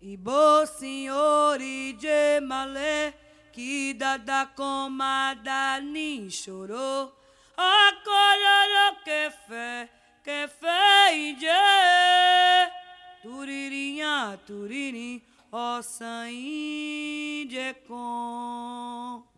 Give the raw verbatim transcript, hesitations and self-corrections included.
Ibo senhori de malé, que dada comada ni chorou. Acolhero que fé, que fé ije. Turirinha, turirim, ó sangue de com.